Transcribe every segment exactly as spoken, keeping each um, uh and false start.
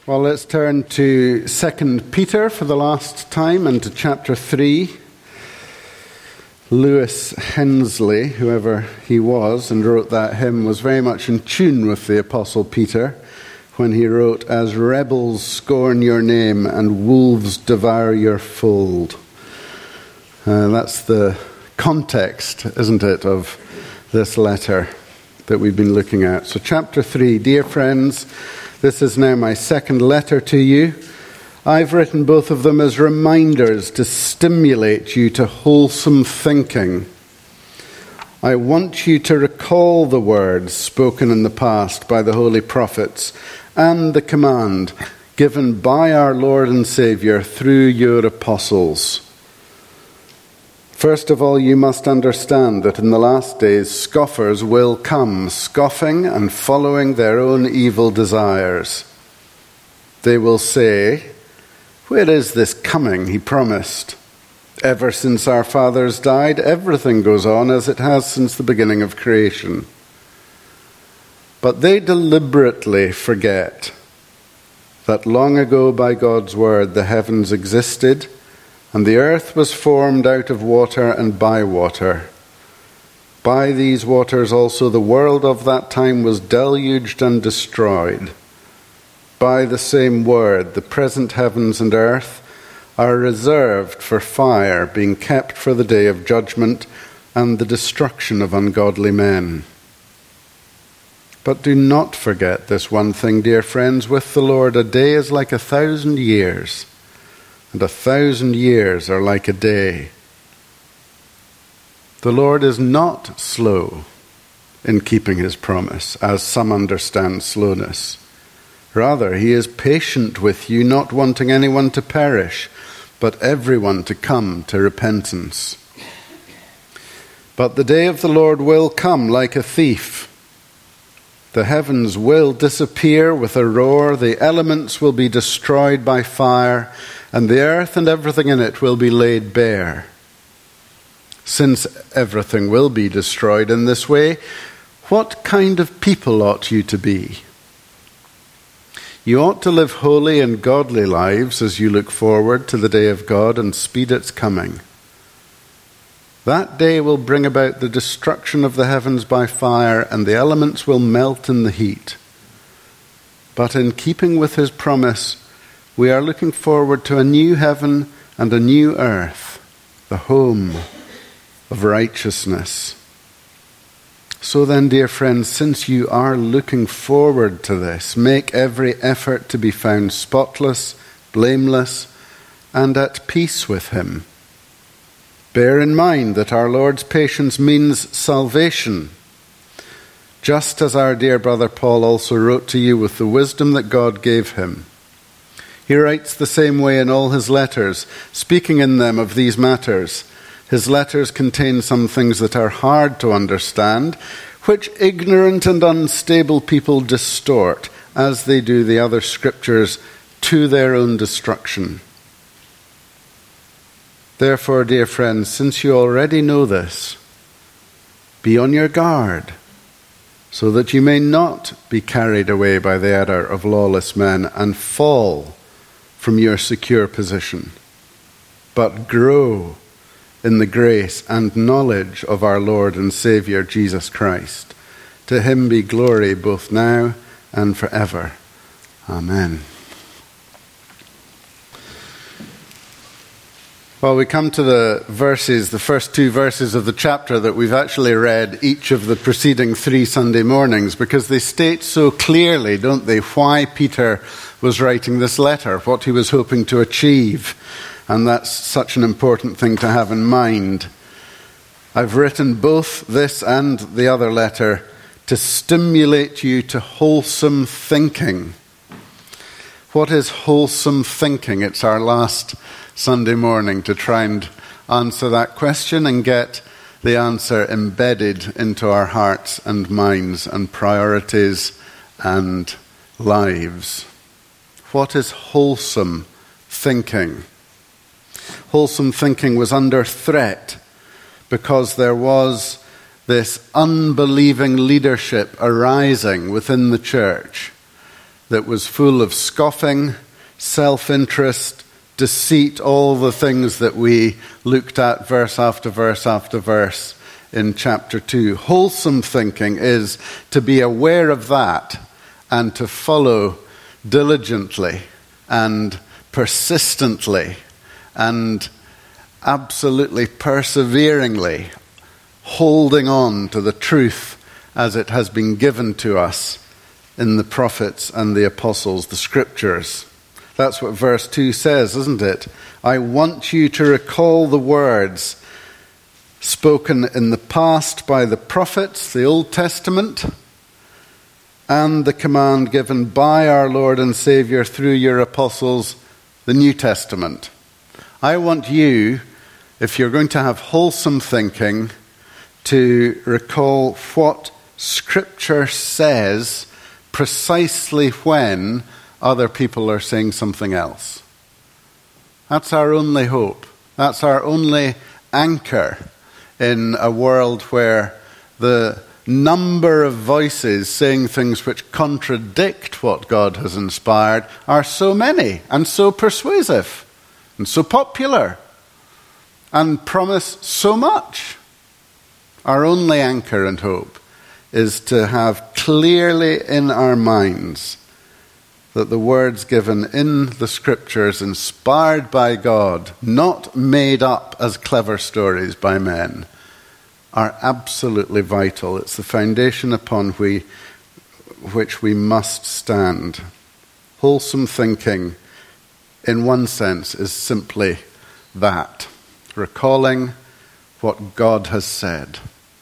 Well, let's turn to Second Peter for the last time and to chapter three. Lewis Hensley, whoever he was and wrote that hymn, was very much in tune with the Apostle Peter when he wrote, "As rebels scorn your name and wolves devour your fold." Uh, that's the context, isn't it, of this letter that we've been looking at. So chapter three, dear friends, this is now my second letter to you. I've written both of them as reminders to stimulate you to wholesome thinking. I want you to recall the words spoken in the past by the holy prophets and the command given by our Lord and Saviour through your apostles. First of all, you must understand that in the last days scoffers will come, scoffing and following their own evil desires. They will say, "Where is this coming he promised? Ever since our fathers died, everything goes on as it has since the beginning of creation." But they deliberately forget that long ago by God's word the heavens existed, and the earth was formed out of water and by water. By these waters also the world of that time was deluged and destroyed. By the same word, the present heavens and earth are reserved for fire, being kept for the day of judgment and the destruction of ungodly men. But do not forget this one thing, dear friends. With the Lord, a day is like a thousand years, and a thousand years are like a day. The Lord is not slow in keeping his promise, as some understand slowness. Rather, he is patient with you, not wanting anyone to perish, but everyone to come to repentance. But the day of the Lord will come like a thief. The heavens will disappear with a roar, the elements will be destroyed by fire, and the earth and everything in it will be laid bare. Since everything will be destroyed in this way, what kind of people ought you to be? You ought to live holy and godly lives as you look forward to the day of God and speed its coming. That day will bring about the destruction of the heavens by fire, and the elements will melt in the heat. But in keeping with his promise, we are looking forward to a new heaven and a new earth, the home of righteousness. So then, dear friends, since you are looking forward to this, make every effort to be found spotless, blameless, and at peace with him. Bear in mind that our Lord's patience means salvation, just as our dear brother Paul also wrote to you with the wisdom that God gave him. He writes the same way in all his letters, speaking in them of these matters. His letters contain some things that are hard to understand, which ignorant and unstable people distort, as they do the other scriptures, to their own destruction. Therefore, dear friends, since you already know this, be on your guard, so that you may not be carried away by the error of lawless men and fall from your secure position, but grow in the grace and knowledge of our Lord and Saviour Jesus Christ. To him be glory both now and forever. Amen. Well, we come to the verses, the first two verses of the chapter that we've actually read each of the preceding three Sunday mornings, because they state so clearly, don't they, why Peter was writing this letter, what he was hoping to achieve. And that's such an important thing to have in mind. I've written both this and the other letter to stimulate you to wholesome thinking. What is wholesome thinking? It's our last Sunday morning to try and answer that question and get the answer embedded into our hearts and minds and priorities and lives. What is wholesome thinking? Wholesome thinking was under threat because there was this unbelieving leadership arising within the church that was full of scoffing, self-interest, deceit, all the things that we looked at verse after verse after verse in chapter two. Wholesome thinking is to be aware of that and to follow diligently and persistently and absolutely perseveringly, holding on to the truth as it has been given to us in the prophets and the apostles, the scriptures. That's what verse two says, isn't it? I want you to recall the words spoken in the past by the prophets, the Old Testament, and the command given by our Lord and Savior through your apostles, the New Testament. I want you, if you're going to have wholesome thinking, to recall what Scripture says precisely when other people are saying something else. That's our only hope. That's our only anchor in a world where the number of voices saying things which contradict what God has inspired are so many and so persuasive and so popular and promise so much. Our only anchor and hope is to have clearly in our minds that the words given in the scriptures, inspired by God, not made up as clever stories by men, are absolutely vital. It's the foundation upon we, which we must stand. Wholesome thinking, in one sense, is simply that, recalling what God has said.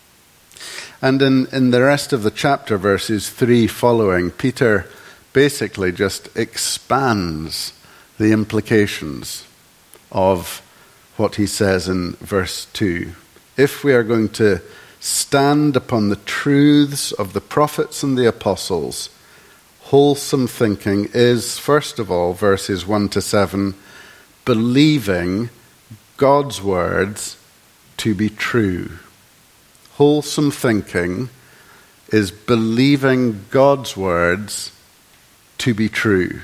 And in, in the rest of the chapter, verses three following, Peter basically just expands the implications of what he says in verse two. If we are going to stand upon the truths of the prophets and the apostles, wholesome thinking is, first of all, verses one to seven, believing God's words to be true. Wholesome thinking is believing God's words to be true.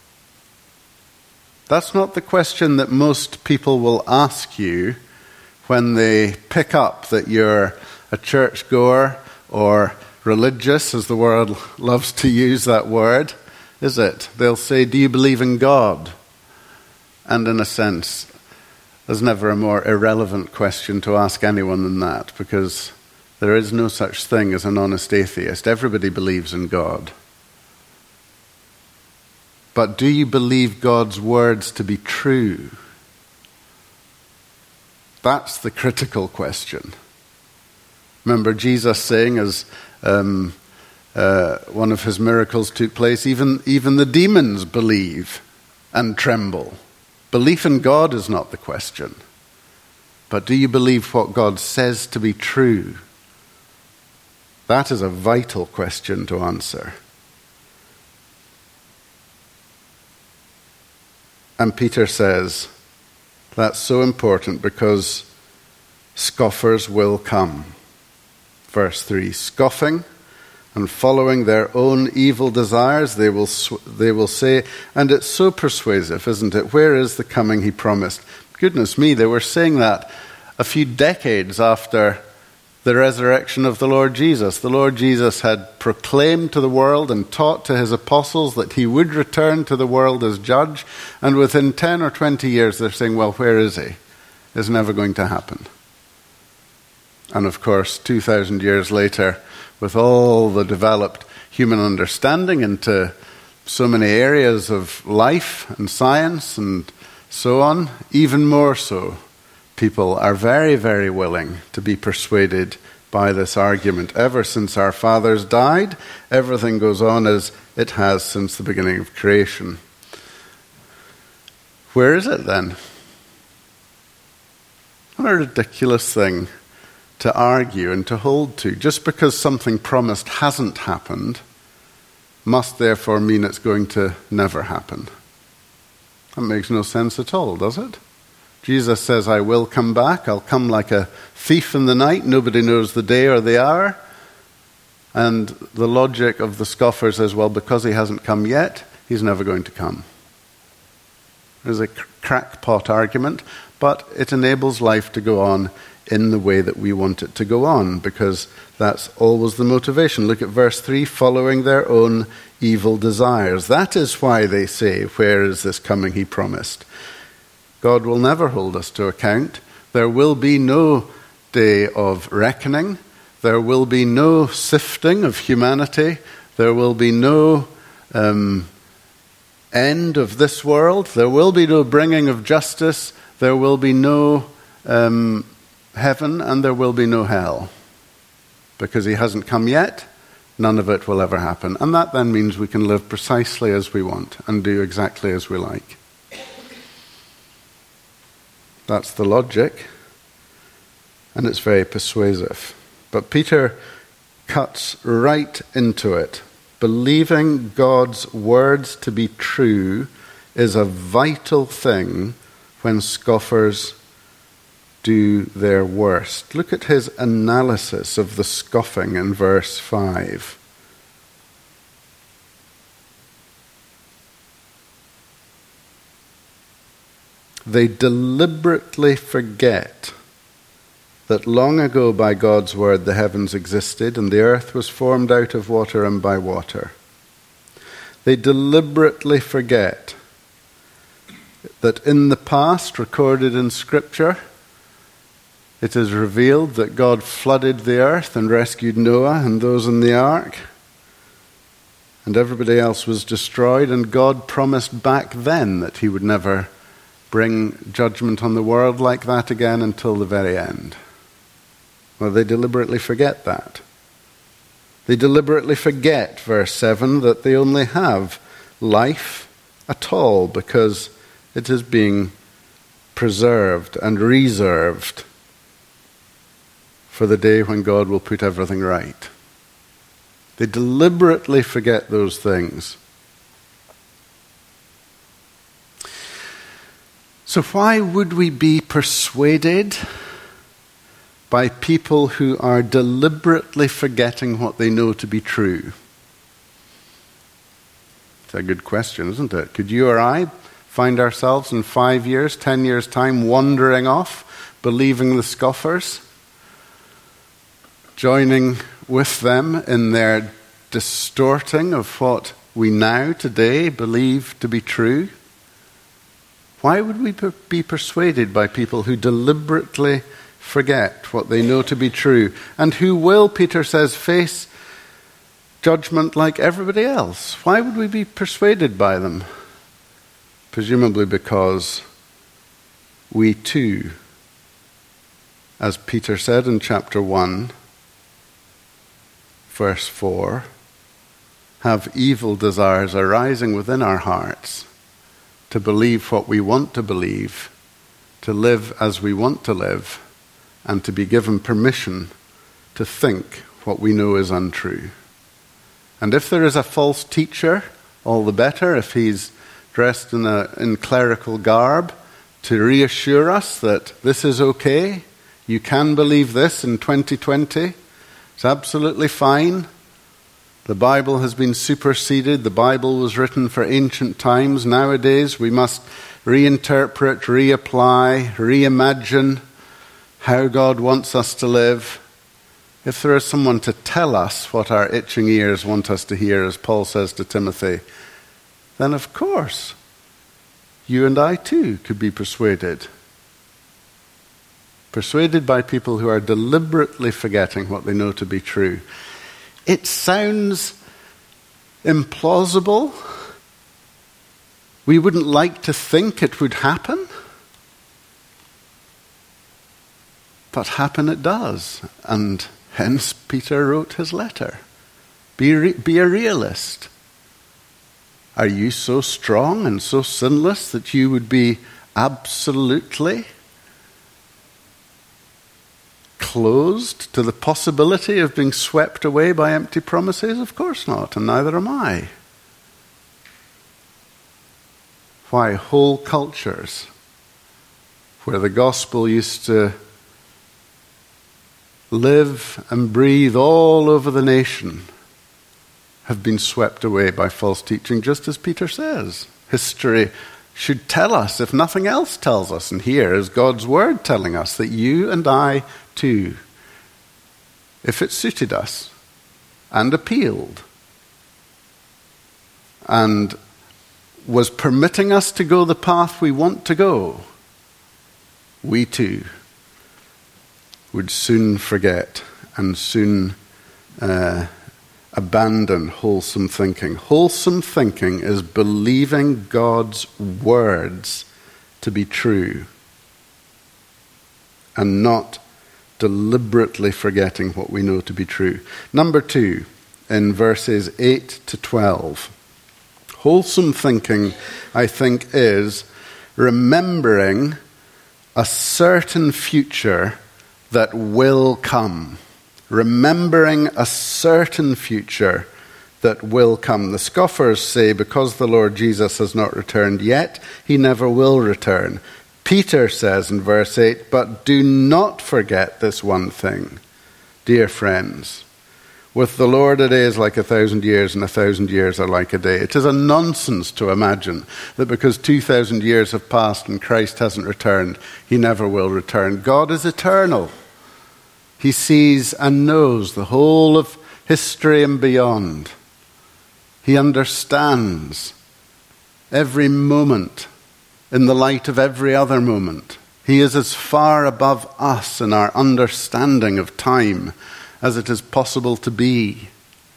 That's not the question that most people will ask you when they pick up that you're a churchgoer or religious, as the world loves to use that word, is it? They'll say, do you believe in God? And in a sense, there's never a more irrelevant question to ask anyone than that, because there is no such thing as an honest atheist. Everybody believes in God. But do you believe God's words to be true? That's the critical question. Remember Jesus saying, as um, uh, one of his miracles took place, even, even the demons believe and tremble. Belief in God is not the question. But do you believe what God says to be true? That is a vital question to answer. And Peter says, that's so important because scoffers will come. Verse three, scoffing and following their own evil desires, they will they will say, and it's so persuasive, isn't it? Where is the coming he promised? Goodness me, they were saying that a few decades after the resurrection of the Lord Jesus. The Lord Jesus had proclaimed to the world and taught to his apostles that he would return to the world as judge, and within ten or twenty years they're saying, well, where is he? It's never going to happen. And of course, two thousand years later, with all the developed human understanding into so many areas of life and science and so on, even more so, people are very, very willing to be persuaded by this argument. Ever since our fathers died, everything goes on as it has since the beginning of creation. Where is it then? What a ridiculous thing to argue and to hold to. Just because something promised hasn't happened must therefore mean it's going to never happen. That makes no sense at all, does it? Jesus says, I will come back. I'll come like a thief in the night. Nobody knows the day or the hour. And the logic of the scoffers is, well, because he hasn't come yet, he's never going to come. There's a crackpot argument, but it enables life to go on in the way that we want it to go on, because that's always the motivation. Look at verse three, following their own evil desires. That is why they say, where is this coming he promised? God will never hold us to account. There will be no day of reckoning. There will be no sifting of humanity. There will be no um, end of this world. There will be no bringing of justice. There will be no um, heaven, and there will be no hell. Because he hasn't come yet, none of it will ever happen. And that then means we can live precisely as we want and do exactly as we like. That's the logic, and it's very persuasive. But Peter cuts right into it. Believing God's words to be true is a vital thing when scoffers do their worst. Look at his analysis of the scoffing in verse five. They deliberately forget that long ago by God's word the heavens existed and the earth was formed out of water and by water. They deliberately forget that in the past, recorded in Scripture, it is revealed that God flooded the earth and rescued Noah and those in the ark, and everybody else was destroyed, and God promised back then that he would never bring judgment on the world like that again until the very end. Well, they deliberately forget that. They deliberately forget, verse seven, that they only have life at all because it is being preserved and reserved for the day when God will put everything right. They deliberately forget those things. So why would we be persuaded by people who are deliberately forgetting what they know to be true? It's a good question, isn't it? Could you or I find ourselves in five years, ten years' time wandering off, believing the scoffers, joining with them in their distorting of what we now today believe to be true? Why would we be persuaded by people who deliberately forget what they know to be true, and who will, Peter says, face judgment like everybody else? Why would we be persuaded by them? Presumably because we too, as Peter said in chapter one, verse four, have evil desires arising within our hearts to believe what we want to believe, to live as we want to live, and to be given permission to think what we know is untrue. And if there is a false teacher, all the better, if he's dressed in a in clerical garb, to reassure us that this is okay, you can believe this in twenty twenty, it's absolutely fine. The Bible has been superseded. The Bible was written for ancient times. Nowadays we must reinterpret, reapply, reimagine how God wants us to live. If there is someone to tell us what our itching ears want us to hear, as Paul says to Timothy, then of course you and I too could be persuaded. Persuaded by people who are deliberately forgetting what they know to be true. It sounds implausible. We wouldn't like to think it would happen. But happen it does. And hence Peter wrote his letter. Be, re- be a realist. Are you so strong and so sinless that you would be absolutely closed to the possibility of being swept away by empty promises? Of course not, and neither am I. Why, whole cultures where the gospel used to live and breathe all over the nation have been swept away by false teaching, just as Peter says. History should tell us, if nothing else tells us, and here is God's word telling us, that you and I too, if it suited us and appealed and was permitting us to go the path we want to go, we too would soon forget and soon uh, abandon wholesome thinking. Wholesome thinking is believing God's words to be true and not deliberately forgetting what we know to be true. Number two, in verses eight to twelve. Wholesome thinking, I think, is remembering a certain future that will come. Remembering a certain future that will come. The scoffers say, because the Lord Jesus has not returned yet, he never will return. Peter says in verse eight, but do not forget this one thing, dear friends. With the Lord a day is like a thousand years, and a thousand years are like a day. It is a nonsense to imagine that because two thousand years have passed and Christ hasn't returned, he never will return. God is eternal. He sees and knows the whole of history and beyond. He understands every moment in the light of every other moment. He is as far above us in our understanding of time as it is possible to be.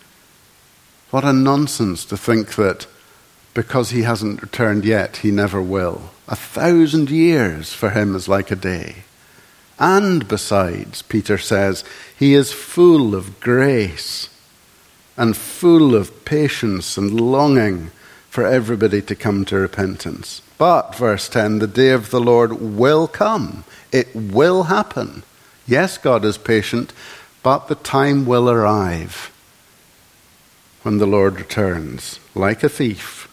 What a nonsense to think that because he hasn't returned yet, he never will. A thousand years for him is like a day. And besides, Peter says, he is full of grace and full of patience and longing for everybody to come to repentance. But, verse ten, the day of the Lord will come. It will happen. Yes, God is patient, but the time will arrive when the Lord returns, like a thief.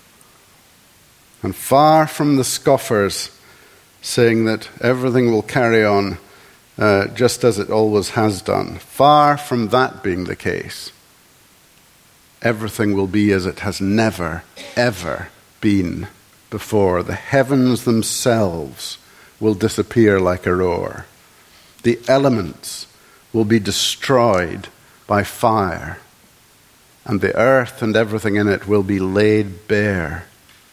And far from the scoffers saying that everything will carry on uh, just as it always has done, far from that being the case, everything will be as it has never, ever been before. The heavens themselves will disappear like a roar. The elements will be destroyed by fire, and the earth and everything in it will be laid bare.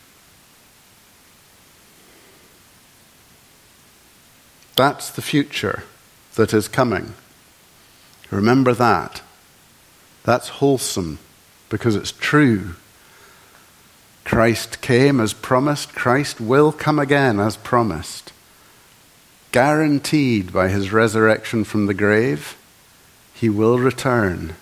That's the future that is coming. Remember that. That's wholesome because it's true. Christ came as promised. Christ will come again as promised. Guaranteed by his resurrection from the grave, he will return.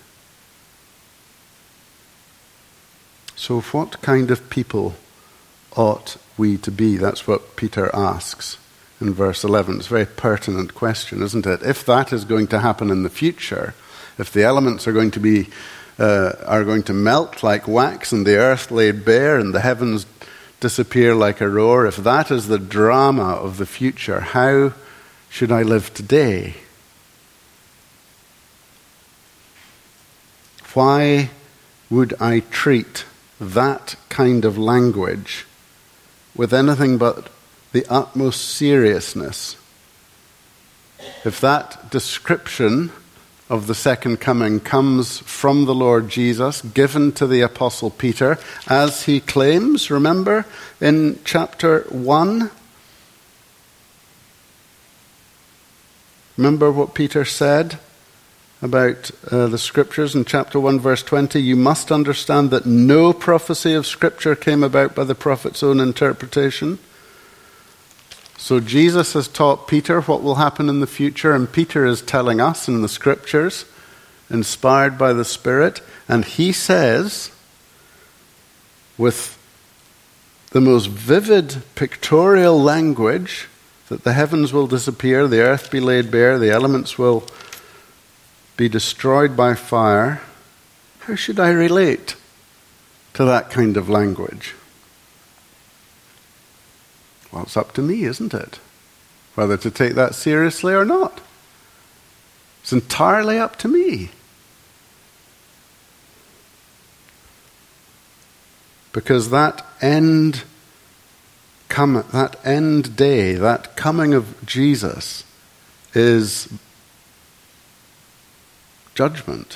So what kind of people ought we to be? That's what Peter asks in verse eleven. It's a very pertinent question, isn't it? If that is going to happen in the future, if the elements are going to be uh, are going to melt like wax and the earth laid bare and the heavens disappear like a roar, if that is the drama of the future, how should I live today? Why would I treat that kind of language with anything but the utmost seriousness? If that description of the second coming comes from the Lord Jesus, given to the Apostle Peter, as he claims, remember, in chapter one? Remember what Peter said about uh, the scriptures in chapter one, verse twenty? You must understand that no prophecy of Scripture came about by the prophet's own interpretation. So Jesus has taught Peter what will happen in the future, and Peter is telling us in the Scriptures, inspired by the Spirit, and he says, with the most vivid pictorial language, that the heavens will disappear, the earth be laid bare, the elements will be destroyed by fire. How should I relate to that kind of language? Well, it's up to me, isn't it? Whether to take that seriously or not. It's entirely up to me. Because that end come, that end day, that coming of Jesus is judgment.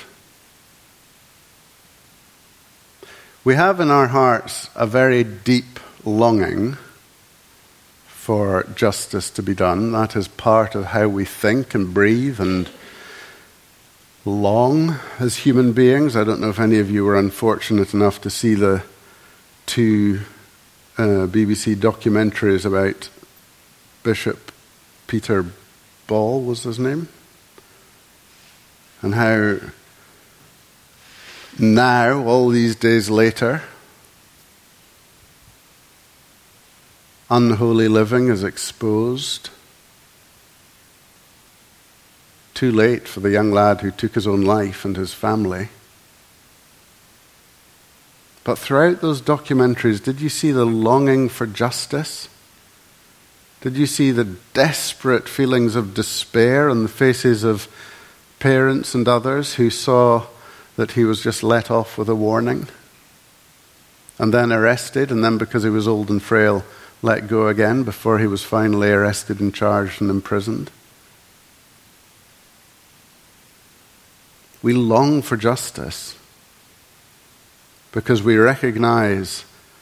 We have in our hearts a very deep longing for justice to be done. That is part of how we think and breathe and long as human beings. I don't know if any of you were unfortunate enough to see the two uh, B B C documentaries about Bishop Peter Ball, was his name? And how now, all these days later, unholy living is exposed. Too late for the young lad who took his own life and his family. But throughout those documentaries, did you see the longing for justice? Did you see the desperate feelings of despair on the faces of parents and others who saw that he was just let off with a warning? And then arrested, and then because he was old and frail, let go again before he was finally arrested and charged and imprisoned? We long for justice because we recognize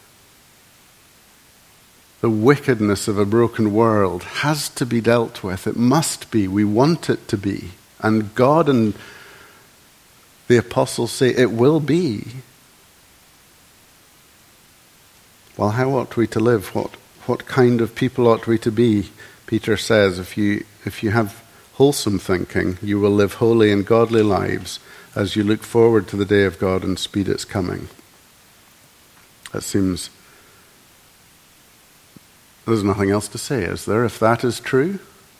the wickedness of a broken world has to be dealt with. It must be. We want it to be. And God and the apostles say it will be. Well, how ought we to live? What what kind of people ought we to be? Peter says, if you if you have wholesome thinking, you will live holy and godly lives as you look forward to the day of God and speed its coming. That seems, there's nothing else to say, is there? If that is true,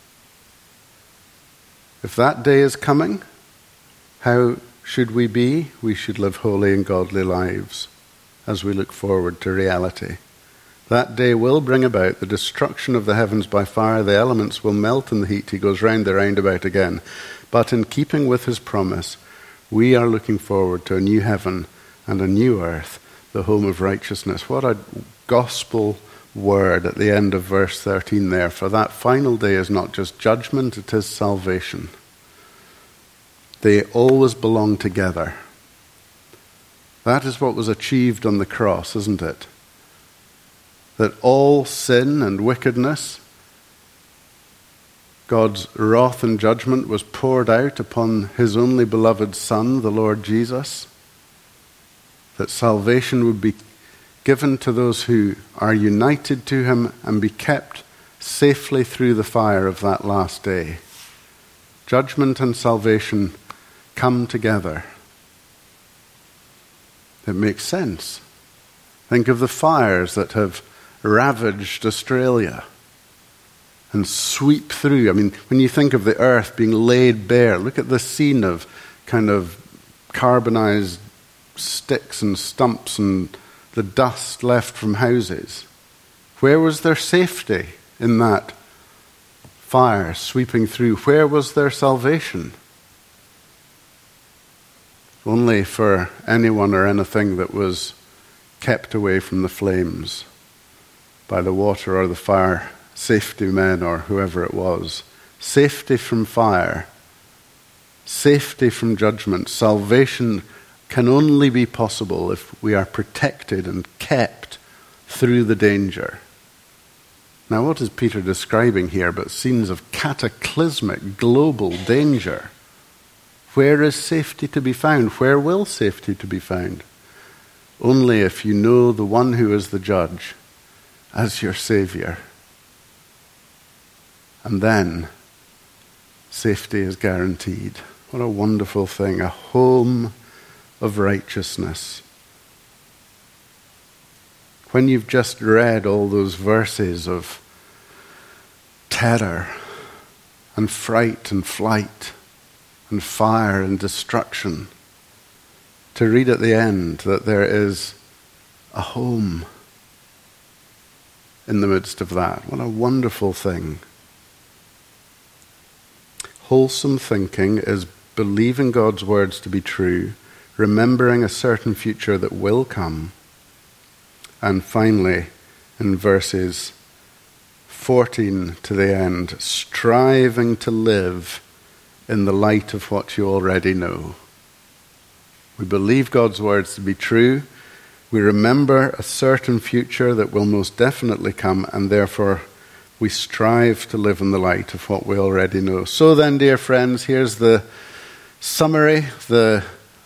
if that day is coming, how should we be? We should live holy and godly lives as we look forward to reality. That day will bring about the destruction of the heavens by fire. The elements will melt in the heat. He goes round the roundabout again. But in keeping with his promise, we are looking forward to a new heaven and a new earth, the home of righteousness. What a gospel word at the end of verse thirteen there. For that final day is not just judgment, it is salvation. They always belong together. That is what was achieved on the cross, isn't it? That all sin and wickedness, God's wrath and judgment was poured out upon his only beloved Son, the Lord Jesus. That salvation would be given to those who are united to him and be kept safely through the fire of that last day. Judgment and salvation come together. It makes sense. Think of the fires that have ravaged Australia and sweep through. I mean, when you think of the earth being laid bare, look at the scene of kind of carbonized sticks and stumps and the dust left from houses. Where was their safety in that fire sweeping through? Where was their salvation? Only for anyone or anything that was kept away from the flames by the water or the fire safety men or whoever it was. Safety from fire, safety from judgment. Salvation can only be possible if we are protected and kept through the danger. Now, what is Peter describing here but scenes of cataclysmic global danger? Where is safety to be found? Where will safety to be found? Only if you know the one who is the judge as your Savior. And then safety is guaranteed. What a wonderful thing. A home of righteousness. When you've just read all those verses of terror and fright and flight and fire and destruction, to read at the end that there is a home in the midst of that. What a wonderful thing. Wholesome thinking is believing God's words to be true, remembering a certain future that will come. And finally, in verses fourteen to the end, striving to live in the light of what you already know. We believe God's words to be true. We remember a certain future that will most definitely come, and therefore we strive to live in the light of what we already know. So then, dear friends, here's the summary, the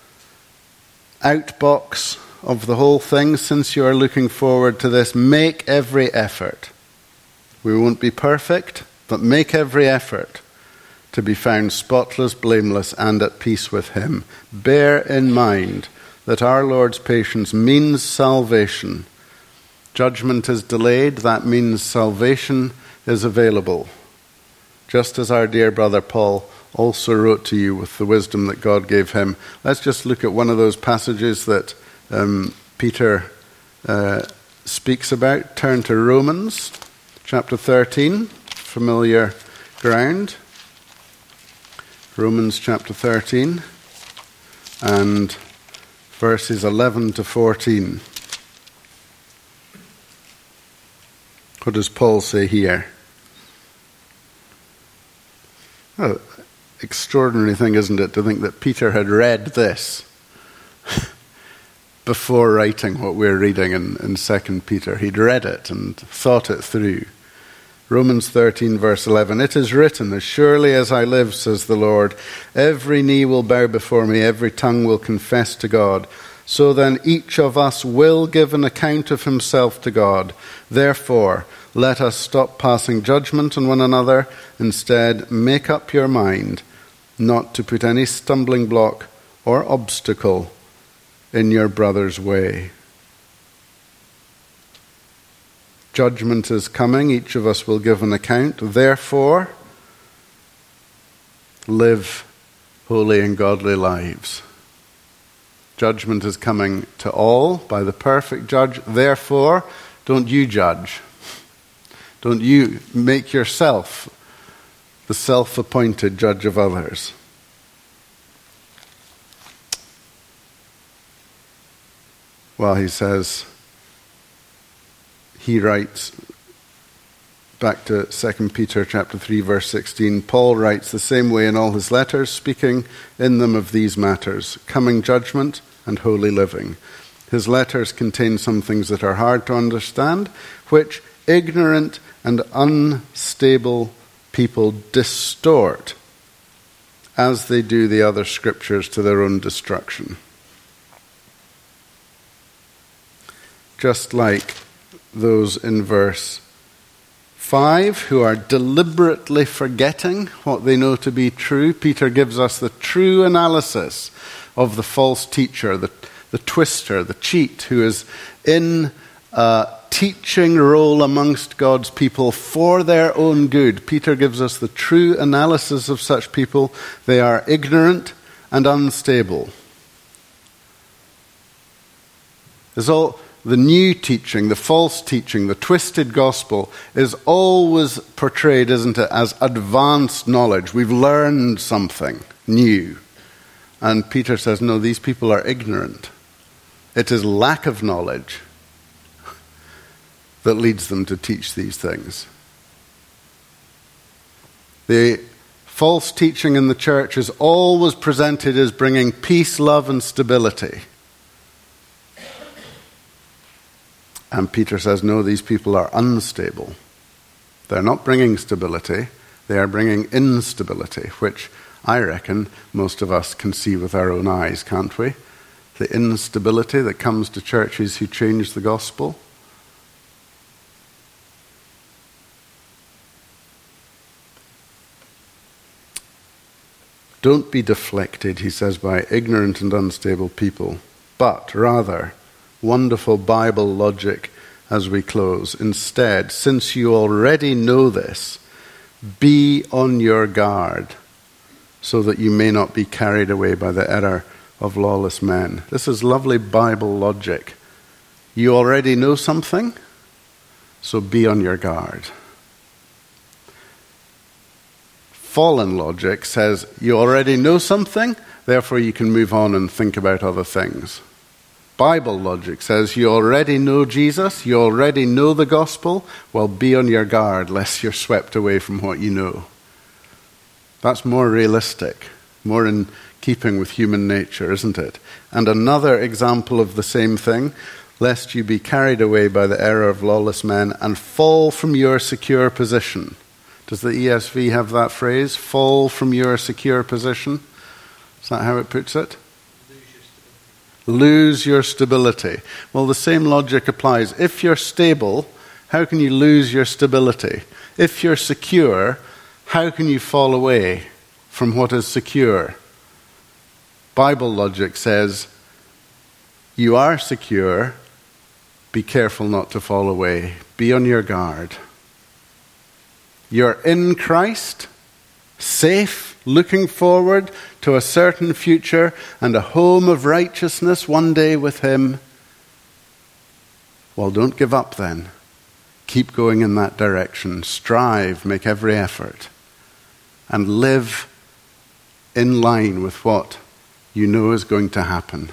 outbox of the whole thing. Since you are looking forward to this, make every effort. We won't be perfect, but make every effort to be found spotless, blameless, and at peace with him. Bear in mind that our Lord's patience means salvation. Judgment is delayed, that means salvation is available. Just as our dear brother Paul also wrote to you with the wisdom that God gave him. Let's just look at one of those passages that um, Peter uh, speaks about. Turn to Romans chapter thirteen, familiar ground. Romans chapter thirteen and verses eleven to fourteen. What does Paul say here? Oh, extraordinary thing, isn't it, to think that Peter had read this before writing what we're reading in, in Second Peter. He'd read it and thought it through. Romans thirteen, verse eleven, "It is written, as surely as I live, says the Lord, every knee will bow before me, every tongue will confess to God. So then each of us will give an account of himself to God. Therefore, let us stop passing judgment on one another. Instead, make up your mind not to put any stumbling block or obstacle in your brother's way." Judgment is coming. Each of us will give an account. Therefore, live holy and godly lives. Judgment is coming to all by the perfect judge. Therefore, don't you judge. Don't you make yourself the self-appointed judge of others. Well, he says, he writes, back to Second Peter chapter three, verse sixteen, Paul writes the same way in all his letters, speaking in them of these matters, coming judgment and holy living. His letters contain some things that are hard to understand, which ignorant and unstable people distort as they do the other scriptures to their own destruction. Just like those in verse five who are deliberately forgetting what they know to be true, Peter gives us the true analysis of the false teacher, the, the twister, the cheat, who is in a teaching role amongst God's people for their own good. Peter gives us the true analysis of such people. They are ignorant and unstable. There's all the new teaching, the false teaching, the twisted gospel is always portrayed, isn't it, as advanced knowledge. We've learned something new. And Peter says, no, these people are ignorant. It is lack of knowledge that leads them to teach these things. The false teaching in the church is always presented as bringing peace, love, and stability. And Peter says, no, these people are unstable. They're not bringing stability, they are bringing instability, which I reckon most of us can see with our own eyes, can't we? The instability that comes to churches who change the gospel. Don't be deflected, he says, by ignorant and unstable people, but rather wonderful Bible logic as we close. Instead, since you already know this, be on your guard so that you may not be carried away by the error of lawless men. This is lovely Bible logic. You already know something, so be on your guard. Fallen logic says you already know something, therefore you can move on and think about other things. Bible logic says you already know Jesus, you already know the gospel, well, be on your guard lest you're swept away from what you know. That's more realistic, more in keeping with human nature, isn't it? And another example of the same thing, lest you be carried away by the error of lawless men and fall from your secure position. Does the E S V have that phrase? Fall from your secure position? Is that how it puts it? Lose your stability. Well, the same logic applies. If you're stable, how can you lose your stability? If you're secure, how can you fall away from what is secure? Bible logic says, you are secure, be careful not to fall away. Be on your guard. You're in Christ, safe, looking forward to a certain future and a home of righteousness one day with Him. Well, don't give up then. Keep going in that direction. Strive, make every effort, and live in line with what you know is going to happen.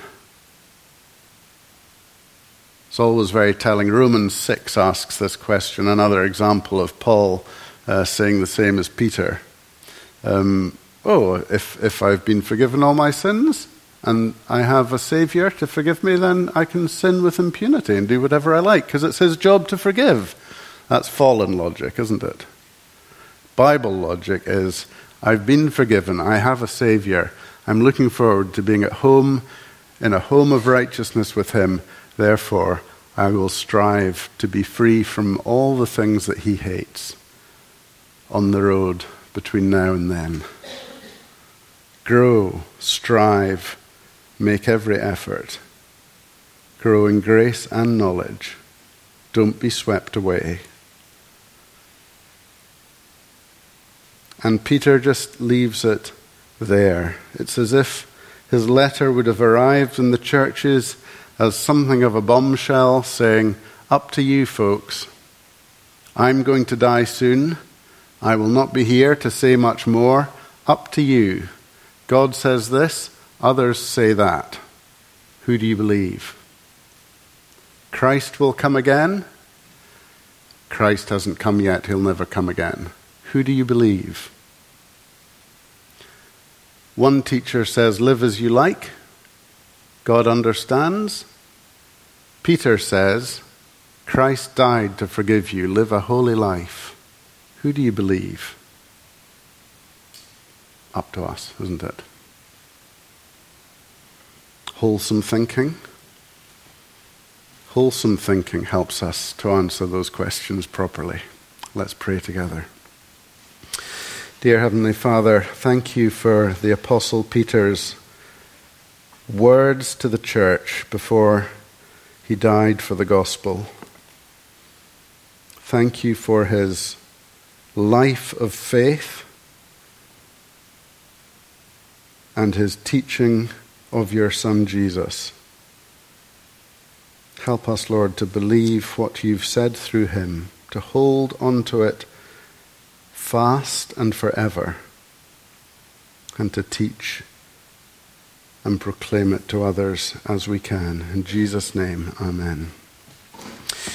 It's always very telling. Romans six asks this question, another example of Paul uh, saying the same as Peter. Um, oh, if, if I've been forgiven all my sins and I have a Savior to forgive me, then I can sin with impunity and do whatever I like because it's His job to forgive. That's fallen logic, isn't it? Bible logic is, I've been forgiven, I have a Savior, I'm looking forward to being at home, in a home of righteousness with Him, therefore I will strive to be free from all the things that He hates on the road between now and then. Grow, strive, make every effort. Grow in grace and knowledge. Don't be swept away. And Peter just leaves it there. It's as if his letter would have arrived in the churches as something of a bombshell saying, up to you folks. I'm going to die soon. I will not be here to say much more. Up to you. God says this, others say that. Who do you believe? Christ will come again? Christ hasn't come yet, He'll never come again. Who do you believe? One teacher says, live as you like. God understands. Peter says, Christ died to forgive you. Live a holy life. Who do you believe? Up to us, isn't it? Wholesome thinking. Wholesome thinking helps us to answer those questions properly. Let's pray together. Dear Heavenly Father, thank you for the Apostle Peter's words to the church before he died for the gospel. Thank you for his life of faith and his teaching of your Son Jesus. Help us, Lord, to believe what you've said through him, to hold on to it fast and forever, and to teach and proclaim it to others as we can. In Jesus' name, amen.